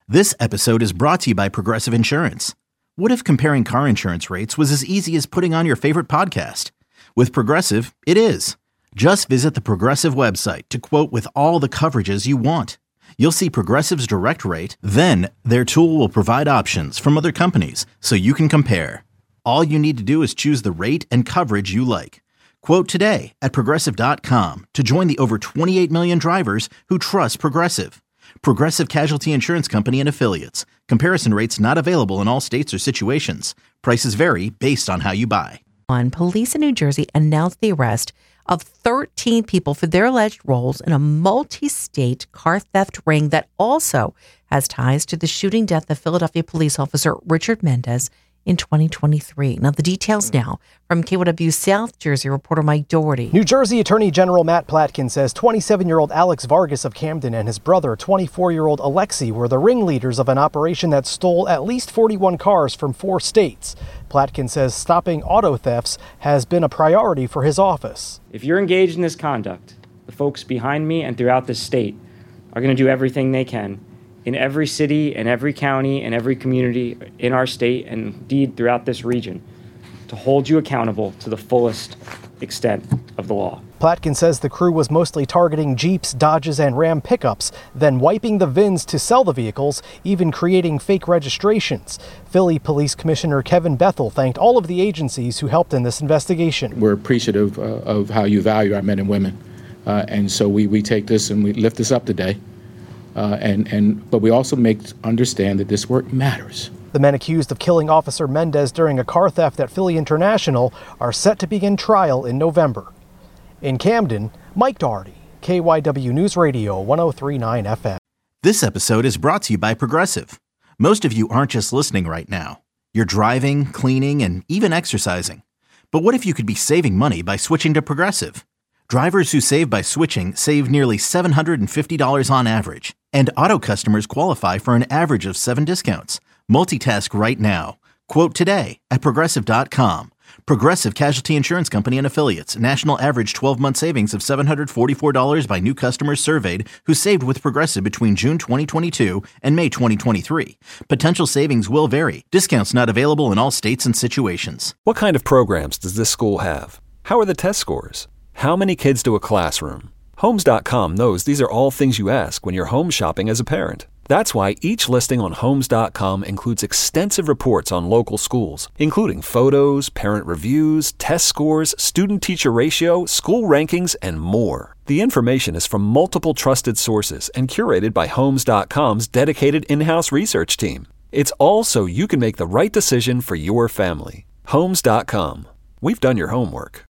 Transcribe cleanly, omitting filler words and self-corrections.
This episode is brought to you by Progressive Insurance. What if comparing car insurance rates was as easy as putting on your favorite podcast? With Progressive, it is. Just visit the Progressive website to quote with all the coverages you want. You'll see Progressive's direct rate, then their tool will provide options from other companies so you can compare. All you need to do is choose the rate and coverage you like. Quote today at Progressive.com to join the over 28 million drivers who trust Progressive. Progressive Casualty Insurance Company and Affiliates. Comparison rates not available in all states or situations. Prices vary based on how you buy. Police in New Jersey announced the arrest of 13 people for their alleged roles in a multi-state car theft ring that also has ties to the shooting death of Philadelphia police officer Richard Mendez in 2023. Now, the details now from KYW South Jersey reporter Mike Doherty. New Jersey Attorney General Matt Platkin says 27-year-old Alex Vargas of Camden and his brother, 24-year-old Alexei, were the ringleaders of an operation that stole at least 41 cars from 4 states. Platkin says stopping auto thefts has been a priority for his office. If you're engaged in this conduct, the folks behind me and throughout this state are going to do everything they can in every city and every county and every community in our state and indeed throughout this region to hold you accountable to the fullest extent of the law. Platkin says the crew was mostly targeting Jeeps, Dodges, and Ram pickups, then wiping the VINs to sell the vehicles, even creating fake registrations. Philly Police Commissioner Kevin Bethel thanked all of the agencies who helped in this investigation. We're appreciative of how you value our men and women, and so we take this and we lift this up today. But we also understand that this work matters. The men accused of killing Officer Mendez during a car theft at Philly International are set to begin trial in November. In Camden, Mike Doherty, KYW News Radio 103.9 FM. This episode is brought to you by Progressive. Most of you aren't just listening right now. You're driving, cleaning, and even exercising. But what if you could be saving money by switching to Progressive? Drivers who save by switching save nearly $750 on average, and auto customers qualify for an average of 7 discounts. Multitask right now. Quote today at Progressive.com. Progressive Casualty Insurance Company and Affiliates. National average 12-month savings of $744 by new customers surveyed who saved with Progressive between June 2022 and May 2023. Potential savings will vary. Discounts not available in all states and situations. What kind of programs does this school have? How are the test scores? How many kids to a classroom? Homes.com knows these are all things you ask when you're home shopping as a parent. That's why each listing on Homes.com includes extensive reports on local schools, including photos, parent reviews, test scores, student-teacher ratio, school rankings, and more. The information is from multiple trusted sources and curated by Homes.com's dedicated in-house research team. It's all so you can make the right decision for your family. Homes.com. We've done your homework.